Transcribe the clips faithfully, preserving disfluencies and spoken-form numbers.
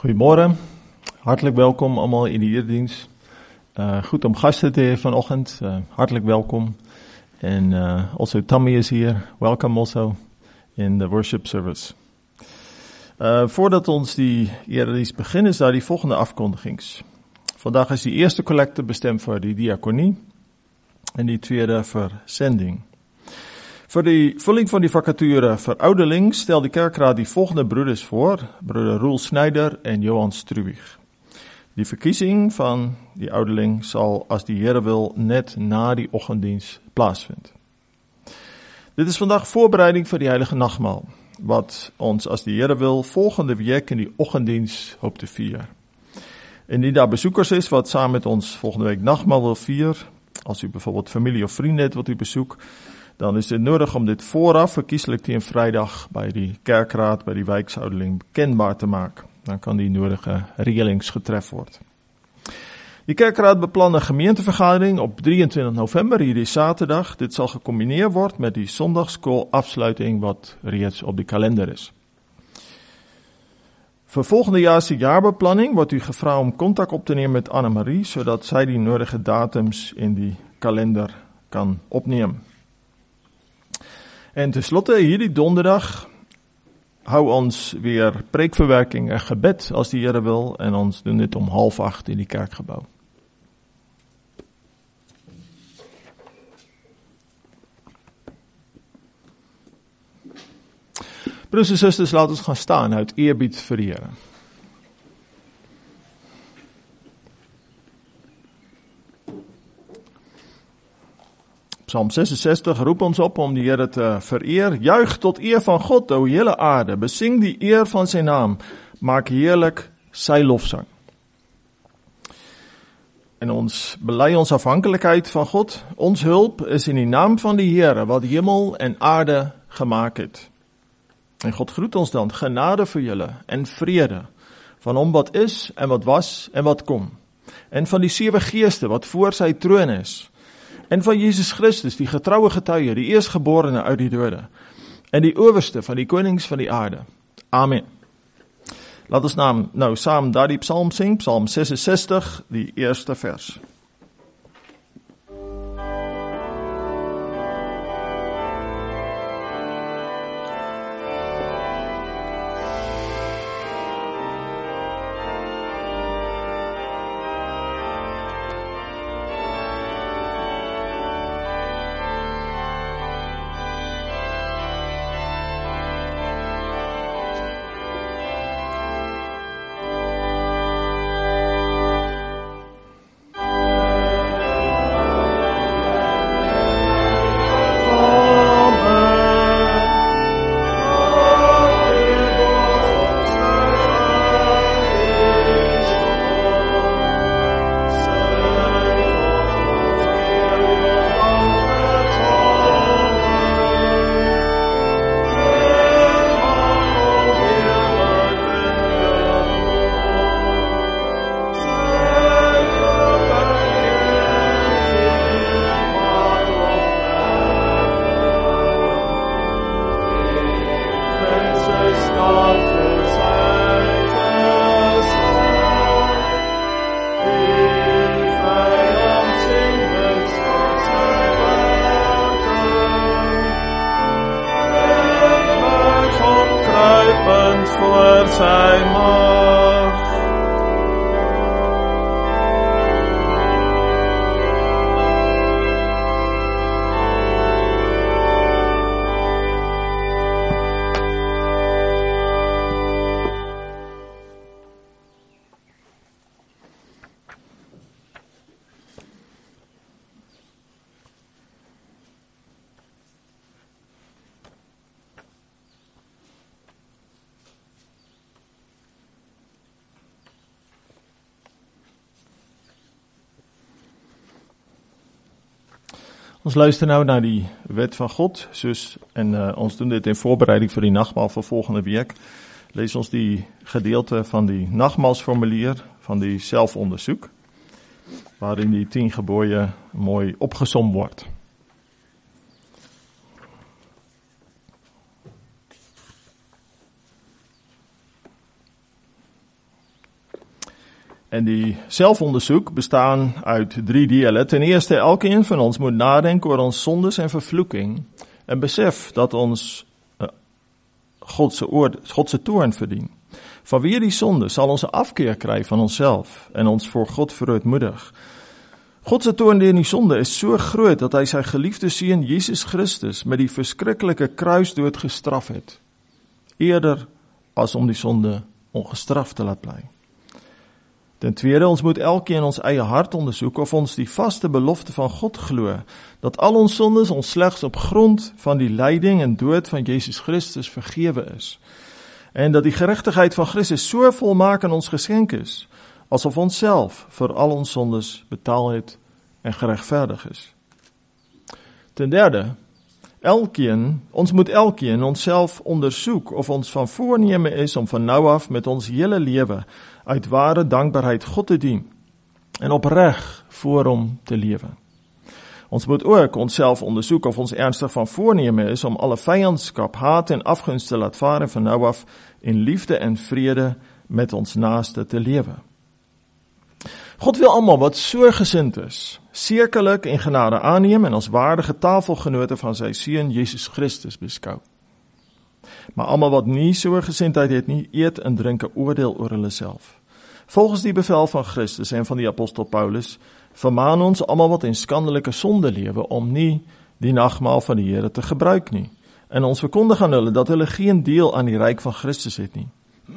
Goedemorgen, hartelijk welkom allemaal in de eredienst. Uh, goed om gasten te hebben vanochtend, uh, hartelijk welkom. En uh, also Tammy is hier, welcome also in the worship service. Uh, voordat ons die eredienst beginnen, is daar die volgende afkondigings. Vandaag is die eerste collecte bestemd voor die diaconie en die tweede voor zending. Voor de vulling van die vacature voor ouderling stel de kerkraad die volgende broeders voor, broeder Roel Snijder en Johan Struwig. Die verkiezing van die ouderling zal, als die Here wil, net na die ochtenddienst plaatsvinden. Dit is vandaag voorbereiding voor die heilige nachtmaal, wat ons, als die Here wil, volgende week in die ochtenddienst hoopt te vieren. Indien daar bezoekers is, wat samen met ons volgende week nachtmaal wil vieren, als u bijvoorbeeld familie of vrienden hebt wat u bezoekt, dan is het nodig om dit vooraf, verkieselijk die vrijdag bij die kerkraad, bij die wijksouderling bekendbaar te maken. Dan kan die nodige regelings getroffen worden. Die kerkraad beplant een gemeentevergadering op drieëntwintig november, hier is zaterdag. Dit zal gecombineerd worden met die zondagschoolafsluiting wat reeds op de kalender is. Voor volgende jaar de jaarbeplanning wordt u gevraagd om contact op te nemen met Annemarie, zodat zij die nodige datums in die kalender kan opnemen. En tenslotte, hierdie donderdag, hou ons weer preekverwerking en gebed als die Here wil. En ons doen dit om half acht in die kerkgebouw. Broers en zusters, laten we gaan staan uit eerbied voor die Here. Psalm zesenzestig roept ons op om die Here te vereer. Juich tot eer van God, o hele aarde. Besing die eer van zijn naam. Maak heerlijk sy lofzang. En ons belei ons afhankelijkheid van God. Ons hulp is in die naam van die Here, wat hemel en aarde gemaakt het. En God groet ons dan, genade vir julle en vrede, van hom wat is en wat was en wat kom. En van die sewe geeste wat voor sy troon is. En van Jezus Christus, die getrouwe getuie, die eerstgeborene uit die dode. En die owerste van die konings van die aarde. Amen. Laat ons nou, nou samen daar die psalm sing, psalm zesenzestig, die eerste vers. Ons luister nou naar die wet van God, zus, en uh, ons doen dit in voorbereiding voor die nachtmaal voor volgende week. Lees ons die gedeelte van die nachtmaalsformulier, van die zelfonderzoek, waarin die tien geboden mooi opgesomd wordt. En die selfondersoek bestaan uit drie dele. Ten eerste, elkeen van ons moet nadenken oor ons sondes en vervloeking. En besef dat ons uh, Godse, oord, Godse toorn verdien. Vanweer die sonde sal ons 'n afkeer kry van onsself en ons voor God verootmoedig. Godse toorn deur die sonde is so groot dat hy sy geliefde seun Jesus Christus met die verskriklike kruisdood gestraf het. Eerder as om die sonde ongestraf te laat bly. Ten tweede, ons moet elkeen ons eie hart ondersoek of ons die vaste belofte van God glo, dat al ons sondes ons slegs op grond van die lyding en dood van Jesus Christus vergewe is. En dat die geregtigheid van Christus so volmaak aan ons geskenk is, asof ons self vir al ons sondes betaal het en geregverdig is. Ten derde, elkeen, ons moet elkeen onsself ondersoek of ons van voorneme is om van nou af met ons hele lewe uit ware dankbaarheid God te dien en opreg voor hom te lewe. Ons moet ook onsself ondersoek of ons ernstig van voorneme is om alle vyandskap, haat en afgunst te laat vare van nou af in liefde en vrede met ons naaste te lewe. God wil almal wat so gesind is, sekerlik en genade aanneem en as waardige tafelgenote van sy seun Jesus Christus beskou. Maar almal wat nie so gesindheid het nie, eet en drink 'n oordeel oor hulle self. Volgens die bevel van Christus en van die apostel Paulus, vermaan ons almal wat in skandelike sonde lewe om nie die nagmaal van die Here te gebruik nie. En ons verkondig aan hulle dat hulle geen deel aan die ryk van Christus het nie.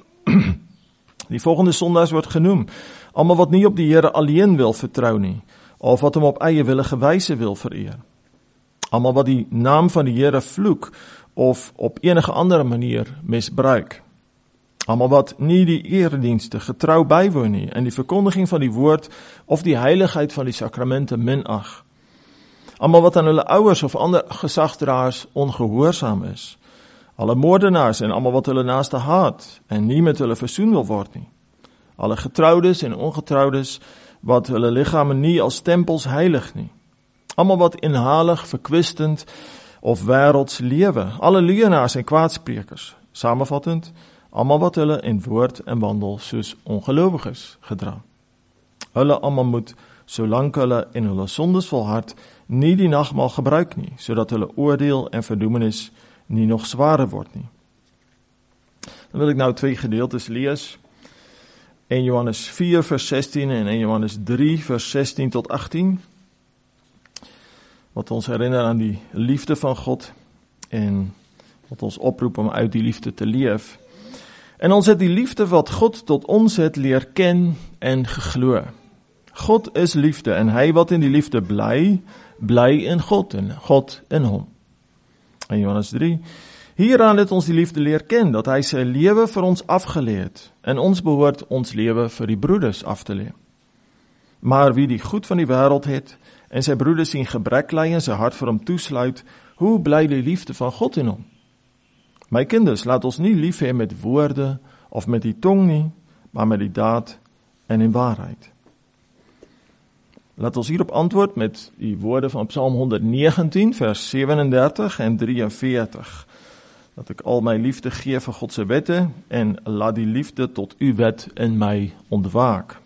Die volgende sondaars word genoem, almal wat nie op die Here alleen wil vertrou nie, of wat hom op eie willige wyse wil vereer. Almal wat die naam van die Here vloek, of op enige ander manier misbruik. Almal wat nie die eredienste getrou bywoon nie, en die verkondiging van die woord, of die heiligheid van die sakramente minag. Almal wat aan hulle ouers of ander gesagsdraers ongehoorsaam is. Alle moordenaars en almal wat hulle naaste haat, en nie met hulle versoen wil word nie. Alle getroudes en ongetroudes, wat hulle liggame nie als tempels heilig nie. Almal wat inhalig, verkwistend, of wêrelds lewe, alle leuenaars en kwaadsprekers, samenvattend, almal wat hulle in woord en wandel soos ongelowiges gedra. Hulle almal moet, solank hulle in hulle sondes volhard, nie die nagmaal gebruik nie, sodat hulle oordeel en verdoemenis nie nog zwaarder word nie. Dan wil ek nou twee gedeeltes lees, een Johannes vier vers sestien en een Johannes drie vers sestien tot agtien, wat ons herinner aan die liefde van God en wat ons oproep om uit die liefde te leef. En ons het die liefde wat God tot ons het leer ken en geglo. God is liefde en hy wat in die liefde bly, bly in God en God in hom. En Johannes drie, hieraan het ons die liefde leer ken, dat hy sy lewe vir ons afgelê het en ons behoort ons lewe vir die broeders af te lê. Maar wie die goed van die wêreld het, en sy broeders sien gebrek ly en sy hart vir hom toesluit, hoe bly die liefde van God in hom? My kinders, laat ons nie lief hê met woorde of met die tong nie, maar met die daad en in waarheid. Laat ons hierop antwoord met die woorde van Psalm honderdnegentien, vers zevenendertig en drieënveertig. Dat ek al my liefde gee vir God se wette en laat die liefde tot u wet in my ontwaak.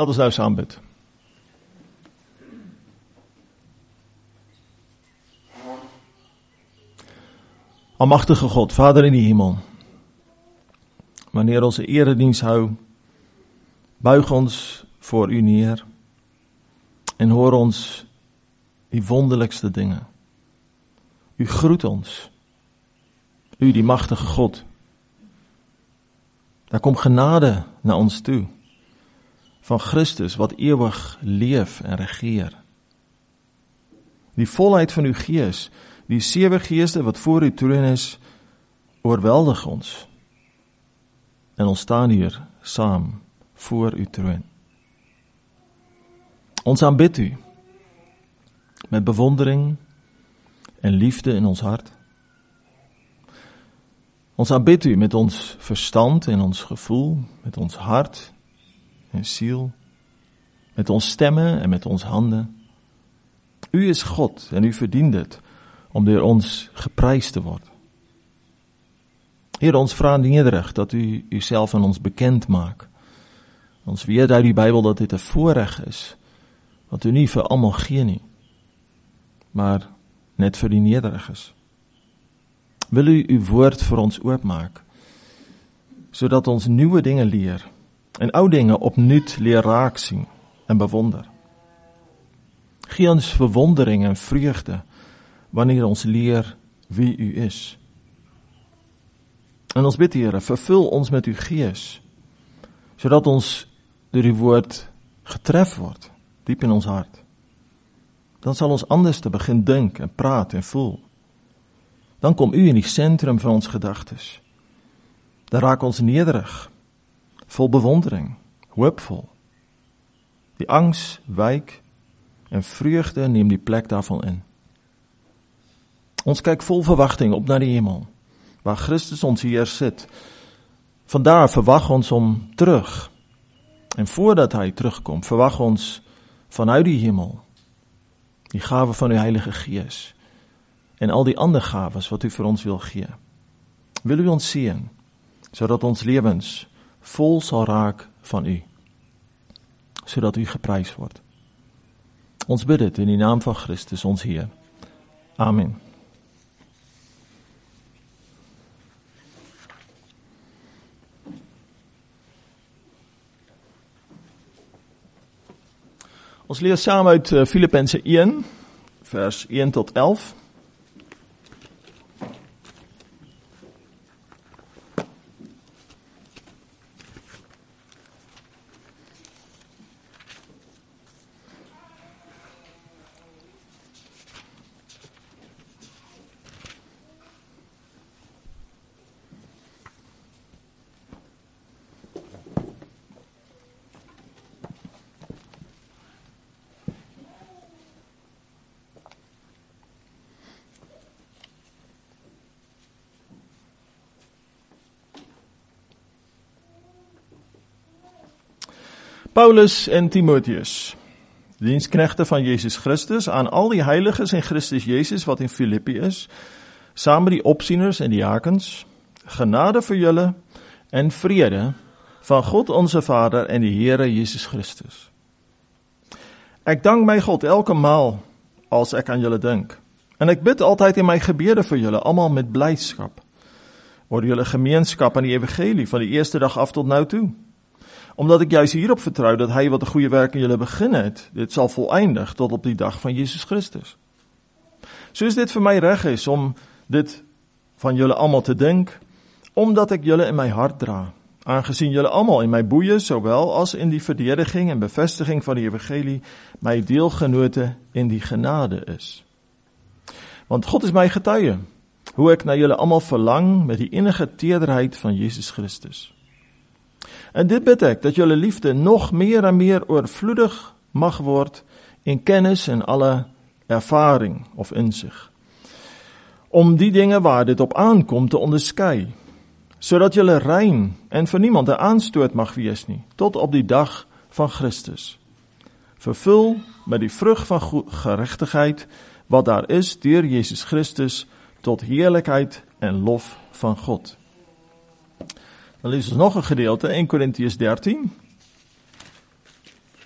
Laat ons nou saam bid. Almagtige God, Vader in die hemel, wanneer ons 'n erediens hou, buig ons voor U neer en hoor ons die wonderlikste dinge. U groet ons, U die magtige God. Daar kom genade na ons toe, van Christus wat ewig leef en regeer. Die volheid van U Gees, die sewe geeste wat voor U troon is, oorweldig ons. En ons staan hier saam voor U troon. Ons aanbid U met bewondering en liefde in ons hart. Ons aanbid U met ons verstand en ons gevoel, met ons hart en siel, met ons stemme en met ons hande. U is God en U verdien dit om deur ons geprys te word. Heer, ons vra nederig dat U Uself aan ons bekend maak. Ons weet uit die Bybel dat dit 'n voorreg is, wat U nie vir almal gee nie, maar net vir die nederiges. Wil U Uw woord vir ons oopmaak, sodat ons nuwe dinge leer en ou dinge opnuut leer raak sien en bewonder. Gee ons verwondering en vreugde wanneer ons leer wie U is. En ons bid, Here, vervul ons met U Gees, sodat ons deur die woord getref word, diep in ons hart. Dan sal ons anders te begin dink en praat en voel. Dan kom U in die sentrum van ons gedagtes. Dan raak ons nederig, vol bewondering, hoopvol. Die angs wyk en vreugde neem die plek daarvan in. Ons kyk vol verwagting op na die hemel, waar Christus ons hier sit. Vandaar verwag ons hom terug. En voordat hy terugkom, verwag ons vanuit die hemel die gawe van U Heilige Gees en al die ander gawes wat U vir ons wil gee. Wil U ons seën, sodat ons lewens vol sal raak van U, sodat U geprys word. Ons bid dit in die naam van Christus, ons Heer. Amen. Ons lees saam uit Filippense een, vers een tot elf. Paulus en Timotheus, diensknegte van Jesus Christus, aan al die heiliges in Christus Jesus wat in Filippi is, saam met die opsieners en diakens, genade vir julle en vrede van God onze Vader en die Here Jesus Christus. Ek dank my God elke maal as ek aan julle dink, en ek bid altyd in my gebede vir julle, almal met blydskap, oor julle gemeenskap aan die evangelie van die eerste dag af tot nou toe. Omdat ek juist hierop vertrou dat hy wat 'n goeie werk in julle begin het, dit sal volëindig tot op die dag van Jesus Christus. Soos dit vir my reg is om dit van julle almal te dink, omdat ek julle in my hart dra, aangesien julle almal in my boeye, sowel as in die verdediging en bevestiging van die evangelie, my deelgenote in die genade is. Want God is my getuie, hoe ek na julle almal verlang met die innige tederheid van Jesus Christus. En dit bid ek, dat julle liefde nog meer en meer oorvloedig mag word in kennis en alle ervaring of insig. Om die dinge waar dit op aankom te onderskei, sodat julle rein en vir niemand 'n aanstoot mag wees nie, tot op die dag van Christus. Vervul met die vrug van geregtigheid, wat daar is deur Jesus Christus, tot heerlikheid en lof van God. Dan lees ons nog een gedeelte, Eerste Korintiërs dertien.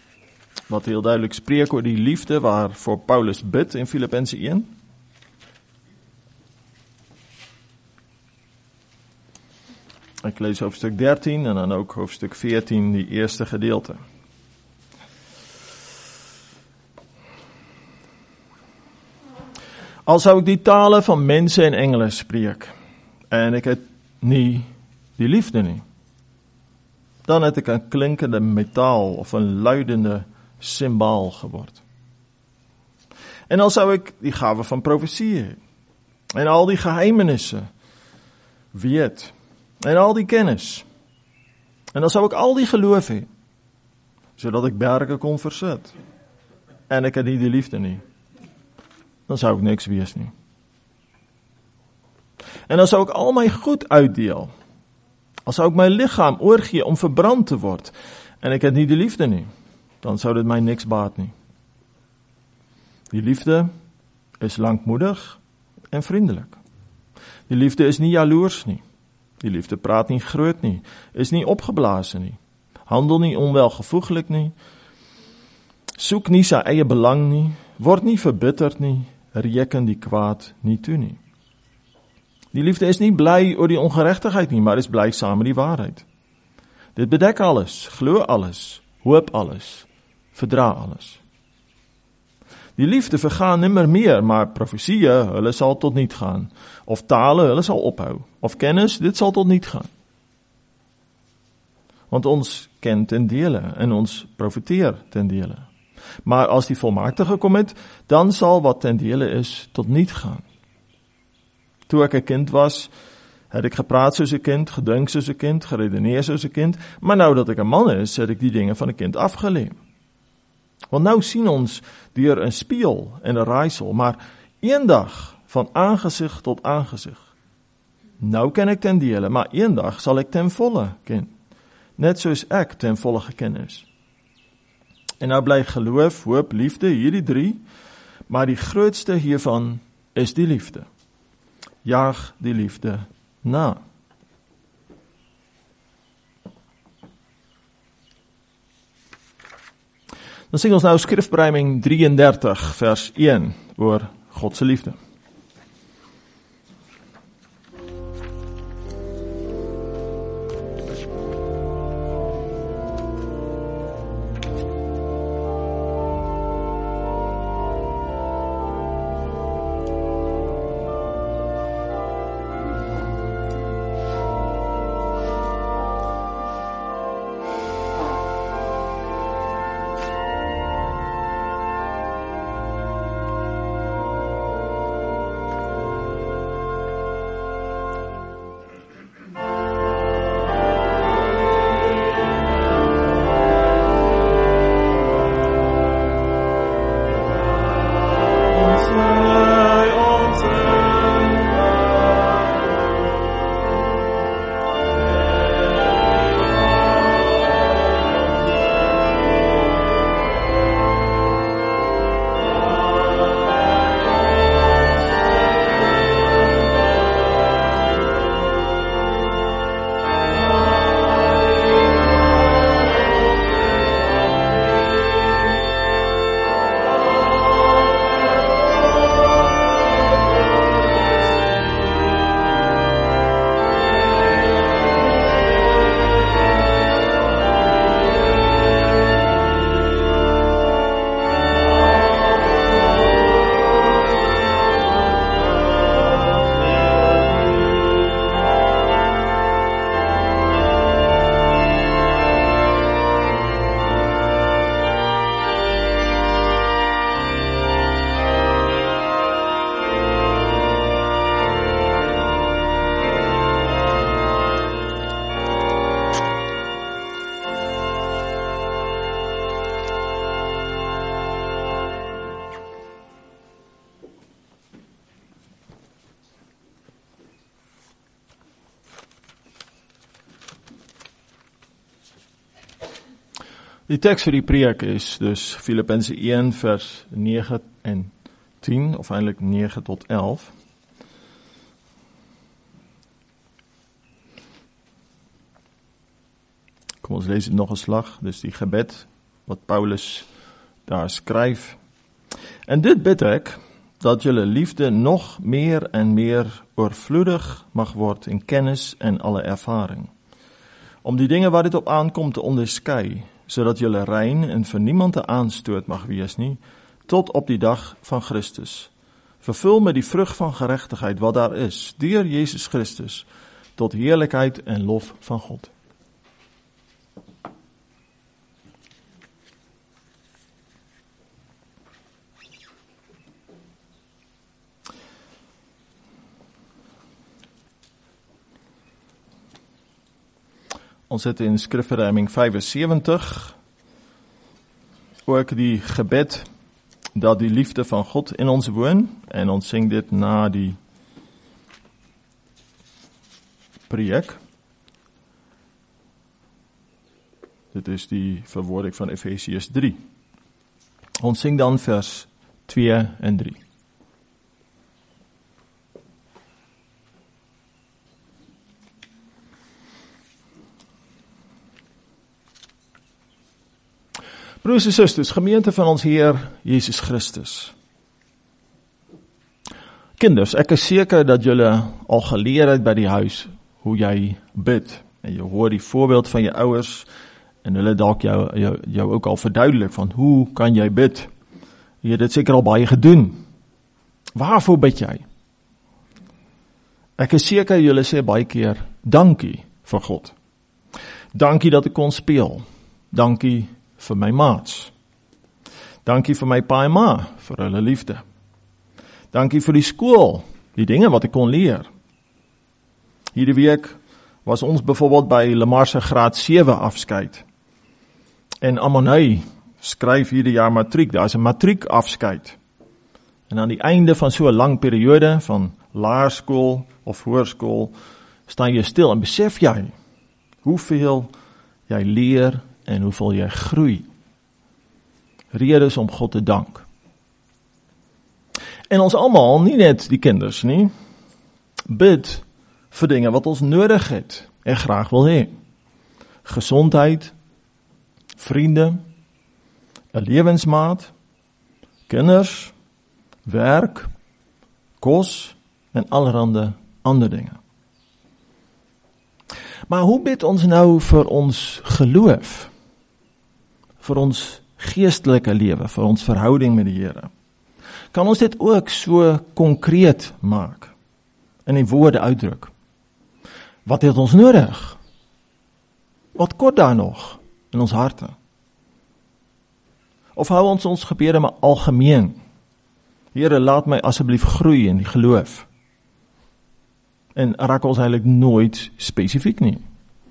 wat heel duidelijk spreekt oor die liefde waarvoor Paulus bidt in Filippenzen een. Ik lees hoofdstuk dertien en dan ook hoofdstuk veertien, die eerste gedeelte. Al zou ik die talen van mensen en engelen spreek, en ik het niet, die liefde niet, dan heb ik een klinkende metaal of een luidende cymbaal geworden. En al zou ik die gave van profetie en al die geheimenissen weet, en al die kennis, en dan zou ik al die geloof hebben, zodat ik bergen kon verzet, en ik heb niet die liefde niet, dan zou ik niks wees nie. En dan zou ik al mijn goed uitdeel, al zou ik mijn lichaam oorgee om verbrand te worden, en ik heb niet de liefde nie, dan zou dit mij niks baat nie. Die liefde is langmoedig en vriendelijk. Die liefde is niet jaloers nie. Die liefde praat niet groot nie, is niet opgeblazen nie, handel niet onwelgevoeglijk nie, soek niet zijn eie belang nie, word niet verbitterd nie, reken die kwaad niet toe nie. Die liefde is niet blij oor die ongerechtigheid nie, maar is blij saam met die waarheid. Dit bedek alles, glo alles, hoop alles, verdra alles. Die liefde vergaan nimmer meer, maar profetieën, hulle sal tot niet gaan. Of talen, hulle sal ophou. Of kennis, dit sal tot niet gaan. Want ons ken ten dele en ons profeteer ten dele. Maar als die volmaakte gekom het, dan zal wat ten dele is tot niet gaan. Toe ek 'n kind was, het ek gepraat soos 'n kind, gedink soos 'n kind, geredeneer soos 'n kind, maar nou dat ek 'n man is, het ek die dinge van 'n kind afgeleer. Want nou sien ons deur 'n spieël en 'n raaisel, maar eendag van aangesig tot aangesig. Nou ken ek ten dele, maar eendag sal ek ten volle ken, net soos ek ten volle geken is. En nou bly geloof, hoop, liefde, hierdie drie, maar die grootste hiervan is die liefde. Jaag die liefde na. Dan sing ons nou skrifberuiming drieëndertig vers een oor God se liefde. Die tekst vir die preek is dus Filippenzen een vers negen en tien, of eintlik negen tot elf. Kom ons lees dit nog 'n slag, dus die gebed wat Paulus daar skryf: En dit bid ek, dat julle liefde nog meer en meer oorvloedig mag word in kennis en alle ervaring, om die dinge wat dit op aankom te onderskei, sodat julle rein en vir niemand 'n aanstoot mag wees nie, tot op die dag van Christus, vervul met die vrug van geregtigheid wat daar is, deur Jesus Christus, tot heerlikheid en lof van God. Ons het in skrifverruiming vyfensewentig ook die gebed dat die liefde van God in ons woon, en ons sing dit na die preek. Dit is die verwoording van Efesiërs drie. Ons sing dan vers twee en drie. Broers en susters, gemeente van ons Heer Jesus Christus. Kinders, ek is seker dat julle al geleer het by die huis hoe jy bid. En jy hoor die voorbeeld van jou ouers en hulle dalk jou, jou, jou ook al verduidelik van hoe kan jy bid. Jy het dit seker al baie gedoen. Waarvoor bid jy? Ek is seker julle sê baie keer dankie vir God. Dankie dat ek kon speel. Dankie vir my maats. Dankie vir my pa en ma, vir hulle liefde. Dankie vir die skool, die dinge wat ek kon leer. Hierdie week was ons byvoorbeeld by Lemarse graad sewe afskeid. En Amonei skryf hierdie jaar matriek, daar is 'n matriek afskeid. En aan die einde van so 'n lang periode van laerskool of hoërskool, staan jy stil en besef jy hoeveel jy leer en hoeveel jy groei. Redes om God te dank. En ons almal, nie net die kinders nie, bid vir dinge wat ons nodig het en graag wil hê. Gesondheid, vriende, 'n lewensmaat, kinders, werk, kos en allerhande ander dinge. Maar hoe bid ons nou vir ons geloof? Vir ons geestelike lewe, vir ons verhouding met die Here? Kan ons dit ook so konkreet maak, in die woorde uitdruk? Wat het ons nodig? Wat kort daar nog in ons harte? Of hou ons ons gebede maar algemeen? Here, laat my asseblief groei in die geloof. En raak ons eintlik nooit spesifiek nie.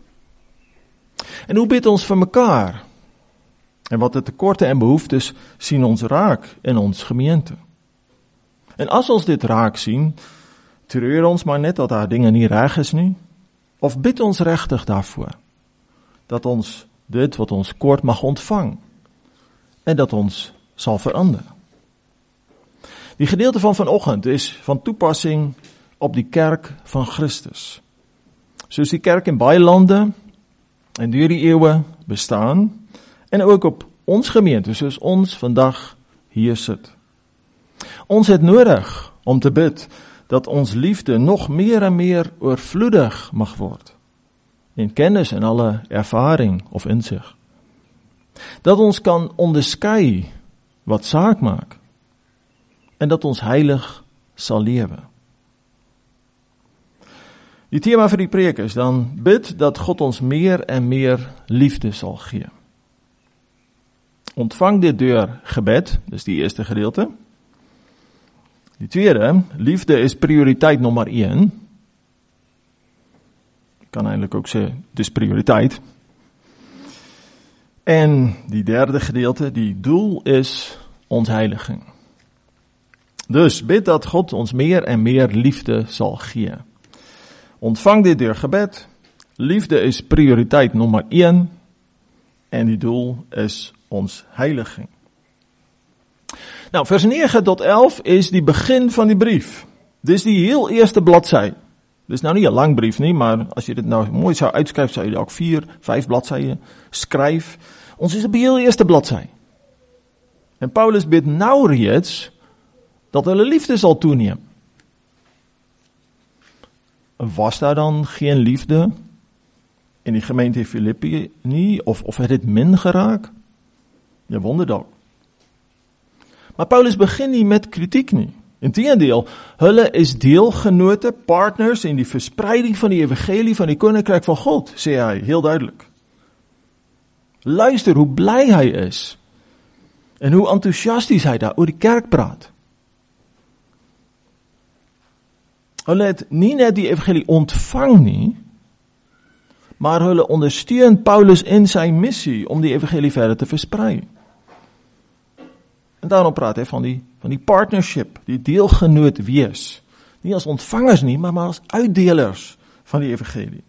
En hoe bid ons vir mekaar? En wat 'n tekorte en behoeftes sien ons raak in ons gemeente? En as ons dit raak sien, treur ons maar net dat daar dinge nie reg is nie, of bid ons regtig daarvoor, dat ons dit wat ons kort mag ontvang, en dat ons sal verander. Die gedeelte van vanoggend is van toepassing op die kerk van Christus. Soos die kerk in baie lande en deur die eeue bestaan, en ook op ons gemeente, soos ons vandag hier sit. Ons het nodig om te bid dat ons liefde nog meer en meer oorvloedig mag word, in kennis en alle ervaring of insig. Dat ons kan onderskei wat saak maak, en dat ons heilig sal lewe. Die tema vir die preek is dan, bid dat God ons meer en meer liefde sal gee. Ontvang dit deur gebed, dis die eerste gedeelte. Die tweede, liefde is prioriteit nommer een. Ek kan eintlik ook sê, dis prioriteit. En die derde gedeelte, die doel is ontheiliging. Dus bid dat God ons meer en meer liefde sal gee. Ontvang dit deur gebed. Liefde is prioriteit nommer een. En die doel is ons heiliging. Nou, vers negen tot elf is die begin van die brief. Dis die heel eerste bladsy. Dis nou nie 'n lang brief nie, maar as jy dit nou mooi sou uitskryf, sou jy dalk vier, vyf bladsye skryf. Ons is op die heel eerste bladsy. En Paulus bid nou reeds dat hulle liefde sal toeneem. Was daar dan geen liefde in die gemeente Filippi nie, of, of het dit min geraak? Ja, wonder dalk. Maar Paulus begin nie met kritiek nie. Inteendeel, hulle is deelgenote, partners in die verspreiding van die evangelie van die koninkryk van God, sê hy heel duidelik. Luister hoe bly hy is en hoe enthousiasties hy daar oor die kerk praat. Hulle het nie net die evangelie ontvang nie, maar hulle ondersteun Paulus in sy missie om die evangelie verder te versprei. En daarom praat hy van die, van die partnership, die deelgenoot wees. Nie as ontvangers nie, maar, maar as uitdelers van die evangelie.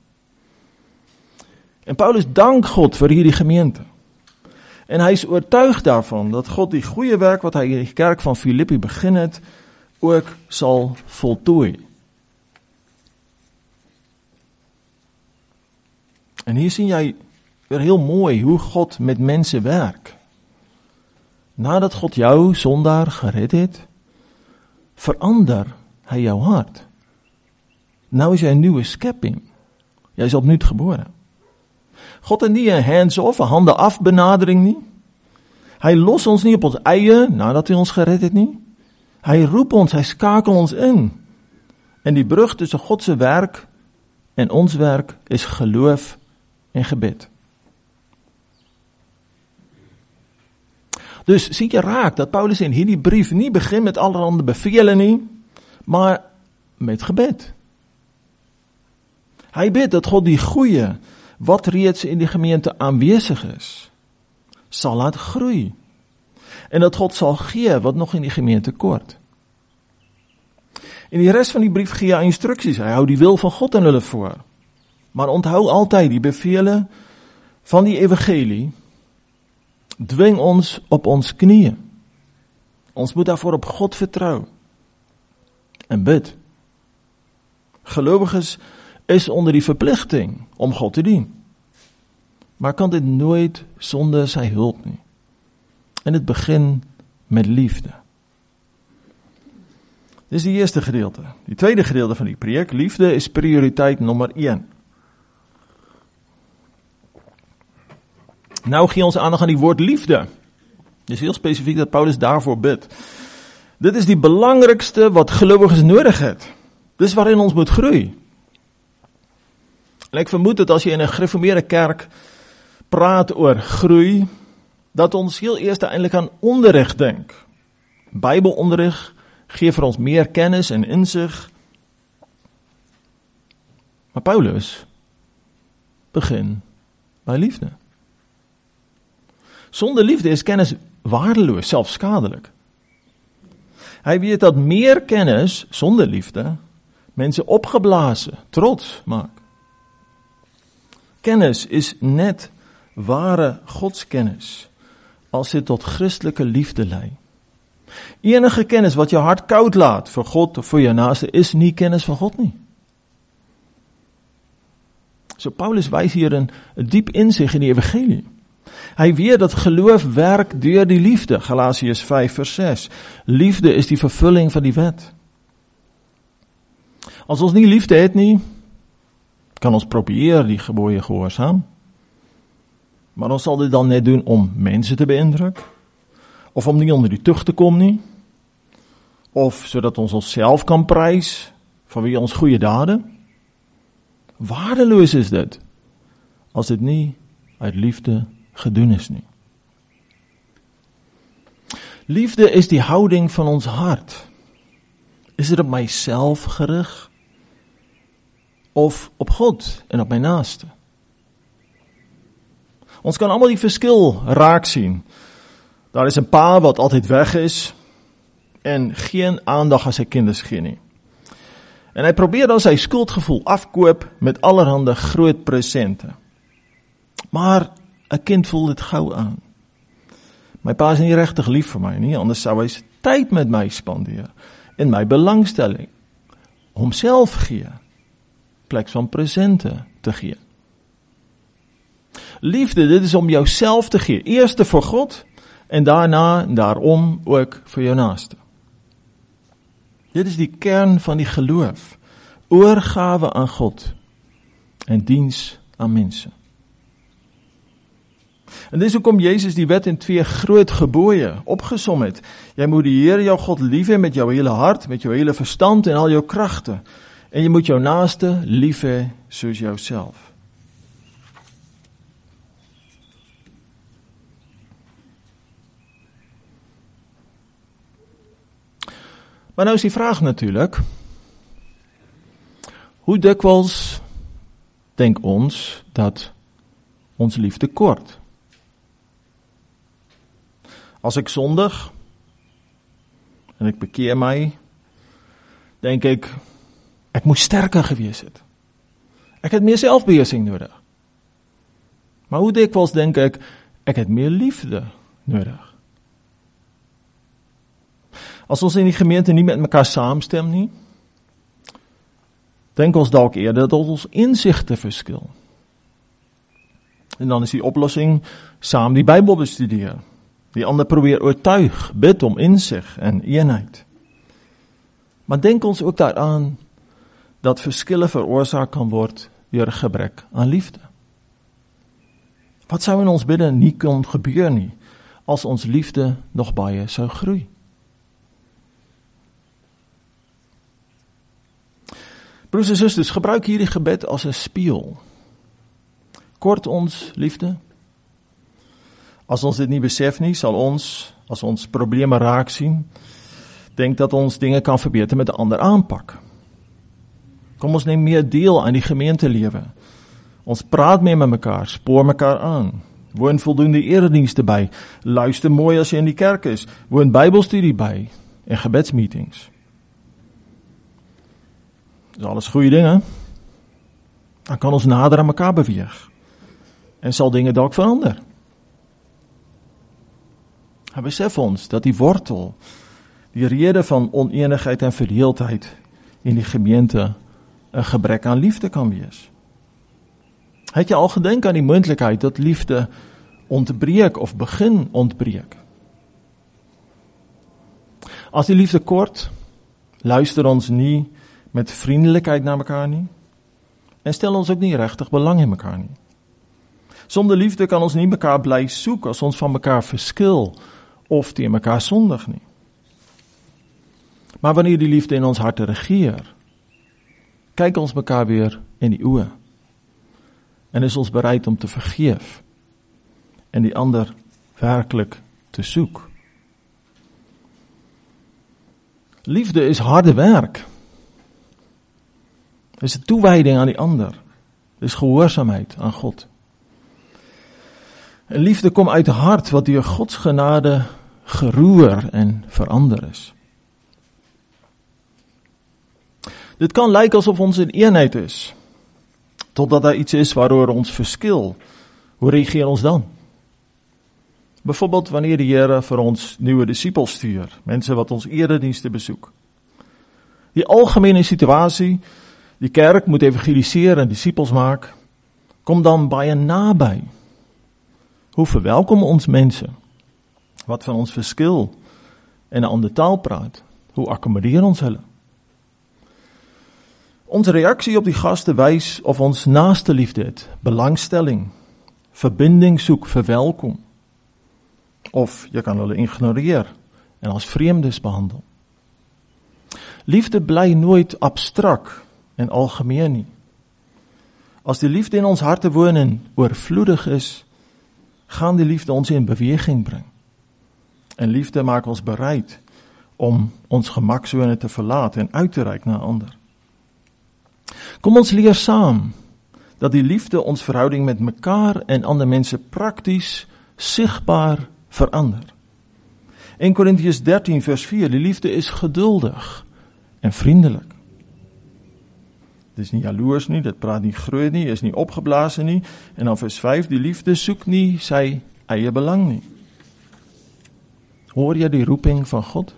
En Paulus dank God vir hierdie gemeente. En hy is oortuig daarvan dat God die goeie werk wat hy in die kerk van Filippi begin het, ook sal voltooi. En hier sien jy weer heel mooi hoe God met mense werk. Nadat God jou, sondaar, gered het, verander hy jou hart. Nou is jy 'n nuwe skepping. Jy is opnuut gebore. God het nie 'n hands-off, 'n hande-af benadering nie. Hy los ons nie op ons eie, nadat hy ons gered het nie. Hy roep ons, hy skakel ons in. En die brug tussen God se werk en ons werk is geloof en gebed. Dus sien jy raak dat Paulus in hierdie brief nie begin met allerhande bevele nie, maar met gebed. Hy bid dat God die goeie, wat reeds in die gemeente aanwesig is, sal laat groei. En dat God sal gee wat nog in die gemeente kort. In die rest van die brief gee hy instruksies, hy hou die wil van God aan hulle voor. Maar onthou altyd die bevele van die evangelie, dwing ons op ons knieë. Ons moet daarvoor op God vertrou en bid. Gelowiges is onder die verpligting om God te dien. Maar kan dit nooit sonder sy hulp nie. En dit begin met liefde. Dis die eerste gedeelte. Die tweede gedeelte van die preek, liefde is prioriteit nommer een. Nou gee ons aandag aan die woord liefde. Dit is heel spesifiek dat Paulus daarvoor bid. Dit is die belangrikste wat gelowiges nodig het. Dis waarin ons moet groei. En ek vermoed dat as jy in 'n gereformeerde kerk praat oor groei, dat ons heel eers eintlik aan onderrig dink. Bybelonderrig gee vir ons meer kennis en insig. Maar Paulus begin by liefde. Sonder liefde is kennis waardeloos, selfs skadelik. Hy weet dat meer kennis sonder liefde mense opgeblazen, trots maak. Kennis is net ware godskennis als dit tot christelijke liefde lei. Enige kennis wat jou hart koud laat vir God of vir jou naaste is nie kennis van God nie. So Paulus wys hier een, een diep insig in die evangelie. Hy weet dat geloof werk deur die liefde, Galasiërs vyf vers ses. Liefde is die vervulling van die wet. As ons nie liefde het nie, kan ons probeer die gebooie gehoorsaam. Maar ons sal dit dan net doen om mense te beïndruk, of om nie onder die tug te kom nie, of sodat ons onsself kan prys vanweë ons goeie dade. Waardeloos is dit, as dit nie uit liefde gedoen is nie. Liefde is die houding van ons hart. Is dit op myself gerig? Of op God en op my naaste? Ons kan allemaal die verskil raak sien. Daar is een pa wat altyd weg is en geen aandag aan sy kinders gee nie. En hy probeer dan sy skuldgevoel afkoop met allerhande groot presente. Maar 'n kind voel dit gou aan. My pa is nie regtig lief vir my nie, anders sou hy tyd met my spandeer en my belangstelling homself gee, plek van presente te gee. Liefde, dit is om jouself te gee, eerste vir God En daarna en daarom ook vir jou naaste. Dit is die kern van die geloof. Oorgawe aan God en diens aan mense. En dis hoekom Jezus die wet in twee groot gebooie opgesom het. Jy moet die Here jou God lief hê met jou hele hart, met jou hele verstand en al jou kragte. En jy moet jou naaste lief hê soos jouself. Maar nou is die vraag natuurlijk, hoe dikwels denk ons dat ons liefde kort? As ek sondig en ek bekeer my, denk ek, ek moet sterker gewees het. Ek het meer selfbeheersing nodig. Maar hoe dikwels denk ek, ek het meer liefde nodig? As ons in die gemeente nie met mekaar saamstem nie, denk ons dalk eerder dat ons insigte verskil. En dan is die oplossing saam die Bybel bestudeer. Die ander probeer oortuig, bid om insig en eenheid. Maar denk ons ook daaraan dat verskille veroorsaak kan word deur gebrek aan liefde. Wat sou in ons bidde nie kon gebeur nie, as ons liefde nog baie sou groei? Broers en susters, gebruik hierdie gebed as 'n spieël. Kort ons liefde? As ons dit nie besef nie, sal ons, as ons probleme raak sien, denk dat ons dinge kan verbeter met 'n ander aanpak. Kom ons neem meer deel aan die gemeentelewe. Ons praat meer met mekaar, spoor mekaar aan, woon voldoende eredienste by, luister mooi as jy in die kerk is, woon Bybelstudie by en gebedsmeetings. Dis alles goeie dinge. Dan kan ons nader aan mekaar beweeg en sal dinge dalk verander. En besef ons dat die wortel, die rede van oneenigheid en verdeeldheid in die gemeente 'n gebrek aan liefde kan wees. Het jy al gedink aan die moontlikheid dat liefde ontbreek of begin ontbreek? As die liefde kort, luister ons nie met vriendelikheid na mekaar nie en stel ons ook nie regtig belang in mekaar nie. Sonder liefde kan ons nie mekaar bly soek as ons van mekaar verskil of teen mekaar sondig nie. Maar wanneer die liefde in ons harte regeer, kyk ons mekaar weer in die oë en is ons bereid om te vergeef en die ander werklik te soek. Liefde is harde werk. Dit is 'n toewyding aan die ander. Dit is gehoorsaamheid aan God. En liefde kom uit 'n hart wat deur Gods genade geroer en verander is. Dit kan lyk asof ons in eenheid is, totdat daar iets is waaroor ons verskil. Hoe reageer ons dan? Byvoorbeeld wanneer die Here vir ons nuwe disippels stuur, mense wat ons eredienste besoek. Die algemene situasie, die kerk moet evangeliseer en disippels maak, kom dan baie naby. Hoe verwelkom ons mense wat van ons verskil en 'n ander taal praat? Hoe akkommodeer ons hulle? Ons reaksie op die gaste wys of ons naaste liefde het, belangstelling, verbinding soek, verwelkom. Of jy kan hulle ignoreer en as vreemdes behandel. Liefde bly nooit abstrak en algemeen nie. As die liefde in ons harte woon en oorvloedig is, gaan die liefde ons in beweging bring. En liefde maak ons bereid om ons gemaksone te verlaat en uit te reik na 'n ander. Kom ons leer saam dat die liefde ons verhouding met mekaar en ander mense prakties, sigbaar verander. Eerste Korintiërs dertien vers vier, die liefde is geduldig en vriendelik. Dit is nie jaloers nie, dit praat nie groot nie, is nie opgeblazen nie. En dan vers vyf, die liefde soek nie sy eie belang nie. Hoor jy die roeping van God?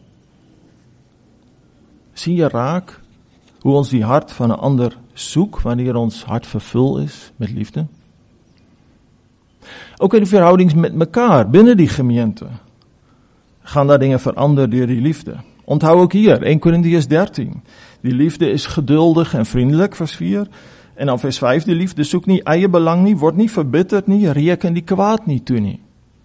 Sien jy raak hoe ons die hart van 'n ander soek wanneer ons hart vervul is met liefde? Ook in die verhoudings met mekaar binne die gemeente gaan daar dingen veranderen door die liefde. Onthou ook hier, Eerste Korintiërs dertien. Die liefde is geduldig en vriendelijk, vers vier. En dan vers vyf, die liefde soek nie eie belang nie, word nie verbitterd nie, reken die kwaad nie toe nie.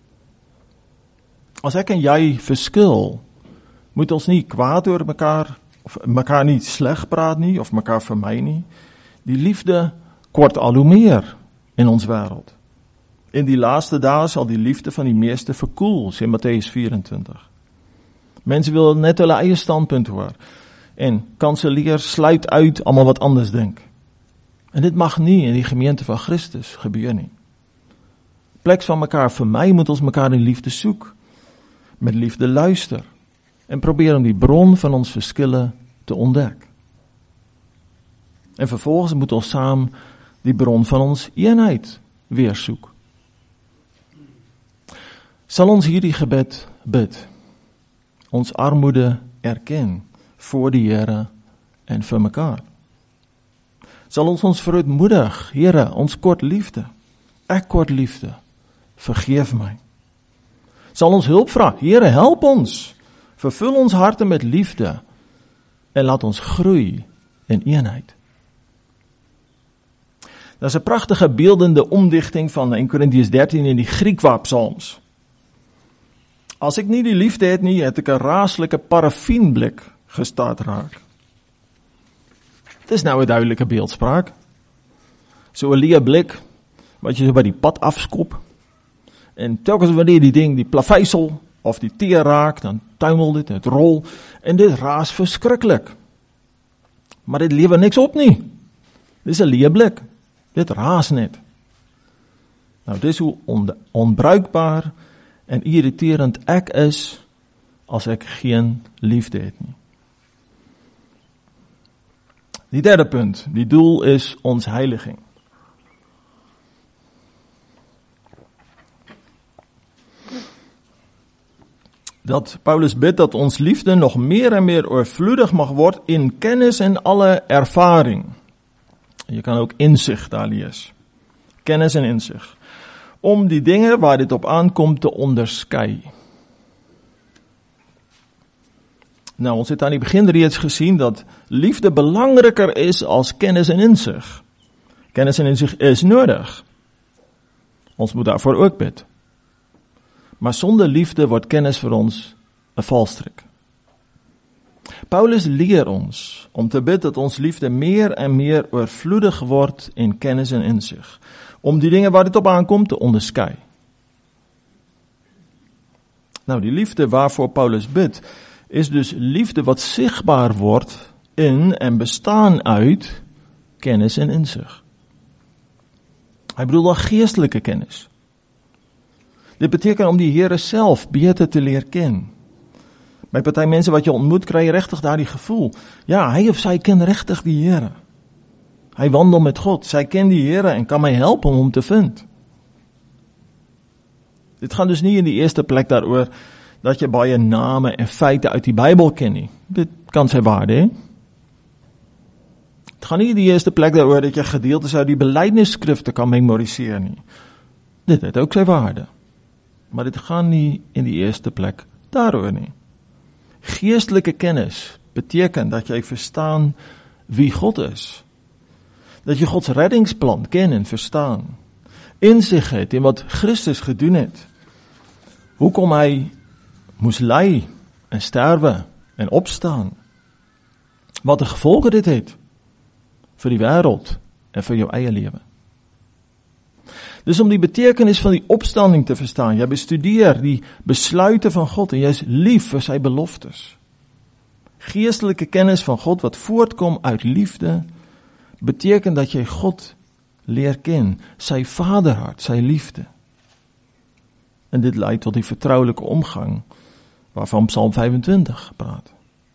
As ek en jy verskil, moet ons nie kwaad oor mekaar, of mekaar nie sleg praat nie, of mekaar vermy nie. Die liefde kort al hoe meer in ons wêreld. In die laaste dae sal die liefde van die meeste verkoel, sê Matteus vyf-en-twintig. Mense wil net hulle eie standpunt hoor, en kanselier sluit uit almal wat anders dink. En dit mag nie in die gemeente van Christus gebeur nie. Pleks van mekaar vermy moet ons mekaar in liefde soek, met liefde luister, en probeer om die bron van ons verskille te ontdek. En vervolgens moet ons saam die bron van ons eenheid weer soek. Sal ons hierdie gebed bid, ons armoede erken voor die Here en vir mekaar. Sal ons ons verootmoedig, Here, ons kort liefde, ek kort liefde, vergeef my. Sal ons hulp vra, Here, help ons, vervul ons harte met liefde en laat ons groei in eenheid. Dat is 'n pragtige beeldende omdigting van Eerste Korintiërs dertien in die Griekwa psalms. As ek nie die liefde het nie, het ek 'n raaslike parafienblik gestaat raak. Dit is nou 'n duidelike beeldspraak. So 'n leë blik, wat jy so by die pad afskop, en telkens wanneer die ding, die plaveisel, of die teer raak, dan tuimel dit, het rol, en dit raas verskriklik. Maar dit lewer niks op nie. Dit is 'n leë blik. Dit raas net. Nou, dis hoe on, onbruikbaar en irriterend ek is, as ek geen liefde het nie. Die derde punt, die doel is ons heiliging. Dat Paulus bid dat ons liefde nog meer en meer oorvloedig mag word in kennis en alle ervaring. Je kan ook inzicht daar lees. Kennis en inzicht. Om die dingen waar dit op aankomt te onderskei. Nou, ons het aan die begin reeds gesien dat liefde belangriker is als kennis en inzicht. Kennis en inzicht is nodig. Ons moet daarvoor ook bid. Maar sonder liefde wordt kennis vir ons 'n valstrik. Paulus leer ons om te bid dat ons liefde meer en meer oorvloedig word in kennis en inzicht. Om die dingen waar dit op aankomt te onderskei. Nou, die liefde waarvoor Paulus bidt, is dus liefde wat zichtbaar wordt in en bestaan uit kennis en inzicht. Hij bedoelt al geestelijke kennis. Dit betekent om die Here self beter te leer ken. By party mense wat jy ontmoet, kry jy regtig daardie gevoel. Ja, hy of sy ken regtig die Here. Hy wandel met God, sy ken die Here en kan my help om hom te vind. Dit gaan dus nie in die eerste plek daaroor dat jy baie name en feite uit die Bybel ken nie. Dit kan sy waarde hê. Het gaan nie in die eerste plek daaroor dat jy gedeeltes uit die belydenisskrifte kan memoriseer nie. Dit het ook sy waarde. Maar dit gaan nie in die eerste plek daaroor nie. Geestelike kennis beteken dat jy verstaan wie God is. Dat jy Gods reddingsplan ken en verstaan. Insig het in wat Christus gedoen het. Hoekom hy moes ly en sterwe en opstaan. Wat die gevolge dit het vir die wêreld en vir jou eie lewe. Dus om die betekenis van die opstanding te verstaan, jy bestudeer die besluite van God en jy is lief vir sy beloftes. Geestelike kennis van God wat voortkom uit liefde, beteken dat jy God leer ken, sy vaderhart, sy liefde. En dit lei tot die vertrouwelijke omgang, waarvan Psalm vyfentwintig praat.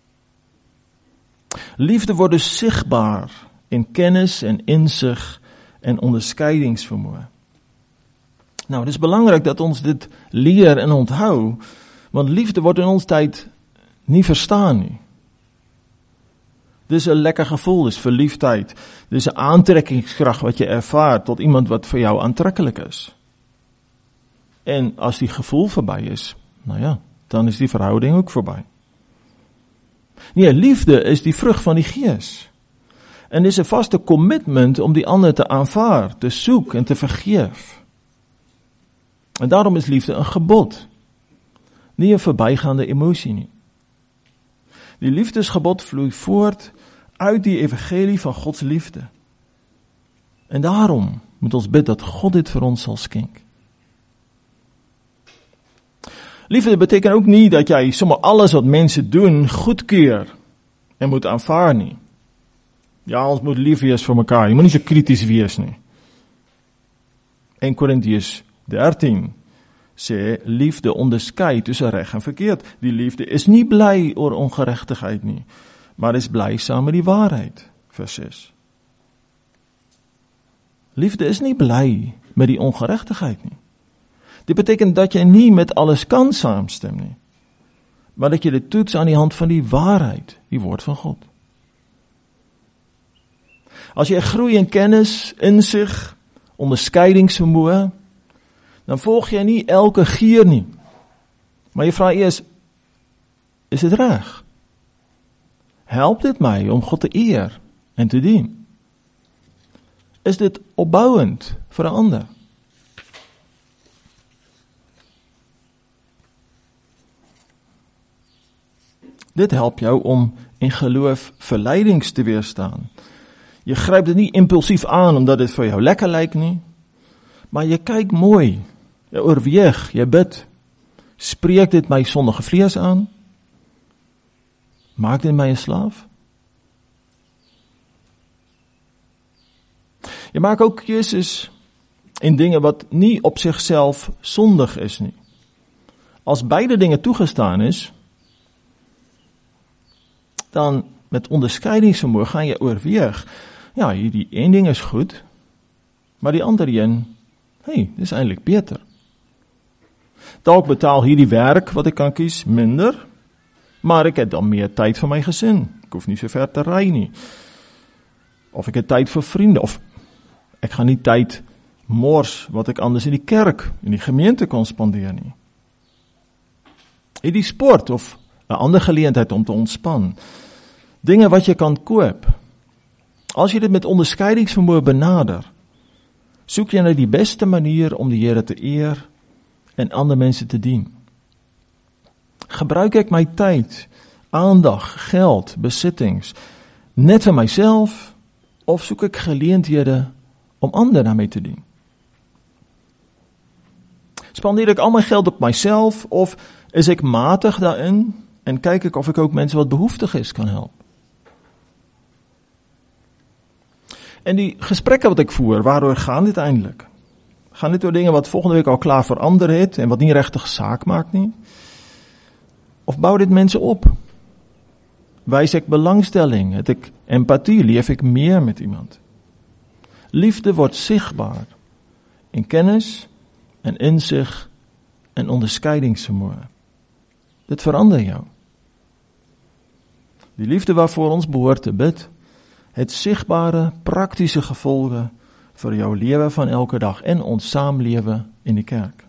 Liefde word dus sigbaar in kennis en insig en onderskeidingsvermoë. Nou, het is belangrijk dat ons dit leer en onthou, want liefde wordt in ons tijd niet verstaan nie. Dit is een lekker gevoel, dit is verliefdheid, dit is een aantrekkingskracht wat je ervaart tot iemand wat voor jou aantrekkelijk is. En als die gevoel voorbij is, nou ja, dan is die verhouding ook voorbij. Nee, liefde is die vrug van die gees. En is een vaste commitment om die ander te aanvaar, te soek en te vergeef. En daarom is liefde een gebod. Nie een verbygaande emosie nie. Die liefdesgebod vloei voort uit die evangelie van Gods liefde. En daarom moet ons bid dat God dit vir ons sal skenk. Liefde beteken ook nie dat jy sommer alles wat mense doen goedkeur en moet aanvaar nie. Ja, ons moet lief wees vir mekaar, jy moet nie so krities wees nie. Eerste Korintiërs dertien sê, liefde onderskei tussen reg en verkeerd. Die liefde is nie bly oor ongeregtigheid nie, maar is bly saam met die waarheid, vers ses. Liefde is nie bly met die ongeregtigheid nie. Dit beteken dat jy nie met alles kan saamstem nie, maar dat jy dit toets aan die hand van die waarheid, die woord van God. As jy groei in kennis, insig, onderskeidingsvermoë, dan volg jy nie elke gier nie. Maar jy vraag eers, is dit reg? Help dit my om God te eer en te dien? Is dit opbouend vir 'n ander? Dit help jou om in geloof verleidings te weerstaan. Jy gryp dit nie impulsief aan omdat dit vir jou lekker lyk nie, maar jy kyk mooi, jy oorweeg, jy bid. Spreek dit my sondige vlees aan? Maak dit my 'n slaaf? Jy maak ook keuses en dinge wat nie op sigself sondig is nie. As beide dinge toegestaan is, dan met onderskeidingsvermoë gaan jy oorweeg, ja, hierdie een ding is goed, maar die ander een, hey, dis eintlik beter. Dalk betaal hierdie werk wat ek kan kies minder, maar ek het dan meer tyd vir my gesin. Ek hoef nie so ver te ry nie. Of ek het tyd vir vriende, of ek gaan nie tyd mors wat ek anders in die kerk, in die gemeente kon spandeer nie. Hierdie sport of 'n ander geleentheid om te ontspan. Dinge wat jy kan koop. As jy dit met onderskeidingsvermoë benader, soek jy nou die beste manier om die Here te eer en ander mense te dien. Gebruik ek my tyd, aandag, geld, besittings, net vir myself, of soek ek geleenthede om ander na my te dien? Spandeer ek al my geld op myself, of is ek matig daarin, en kyk ek of ek ook mense wat behoeftig is kan help? En die gesprekke wat ek voer, waaroor gaan dit eintlik? Gaan dit oor dinge wat volgende week al klaar verander het, en wat nie regtig saak maak nie? Of bou dit mense op? Wys ek belangstelling? Het ek empatie? Leef ek meer met iemand? Liefde word sigbaar in kennis en insig en onderskeidingsvermoë. Dit verander jou. Die liefde waarvoor ons behoort te bid, het sigbare, praktiese gevolge vir jou lewe van elke dag en ons saamlewe in die kerk.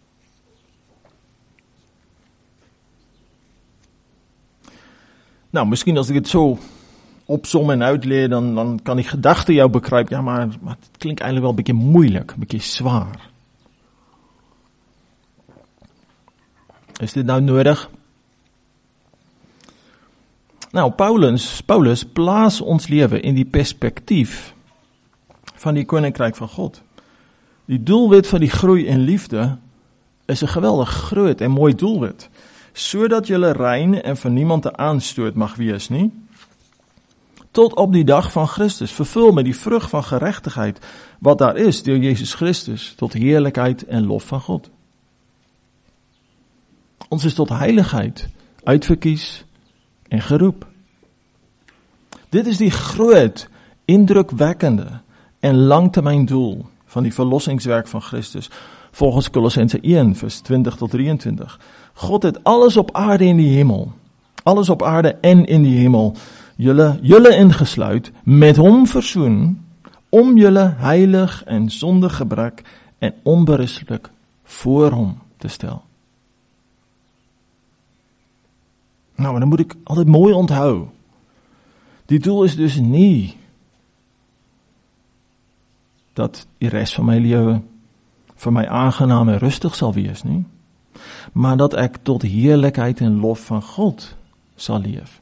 Nou, miskien as ek dit so opsom en uitleer, dan, dan kan die gedagte jou begryp, ja, maar, maar het klink eintlik wel 'n bietjie moeilik, 'n bietjie swaar. Is dit nou nodig? Nou, Paulus, Paulus plaas ons lewe in die perspektief van die koninkryk van God. Die doelwit van die groei in liefde is 'n geweldig groot en mooi doelwit, sodat julle rein en vir niemand te aanstoot mag wees nie, tot op die dag van Christus, vervul met die vrug van geregtigheid, wat daar is deur Jesus Christus, tot heerlikheid en lof van God. Ons is tot heiligheid uitverkies en geroep. Dit is die groot, indrukwekkende en langtermyn doel van die verlossingswerk van Christus, volgens Kolossense een, vers twintig tot drieëntwintig. God het alles op aarde en die hemel, alles op aarde en in die hemel, julle, julle ingesluit, met hom versoen, om julle heilig en sonder gebrek en onberispelik voor hom te stel. Nou, maar dan moet ik altijd mooi onthou. Die doel is dus nie dat die res van my lewe vir my aangenaam en rustig sal wees nie, maar dat ek tot heerlikheid en lof van God sal leef.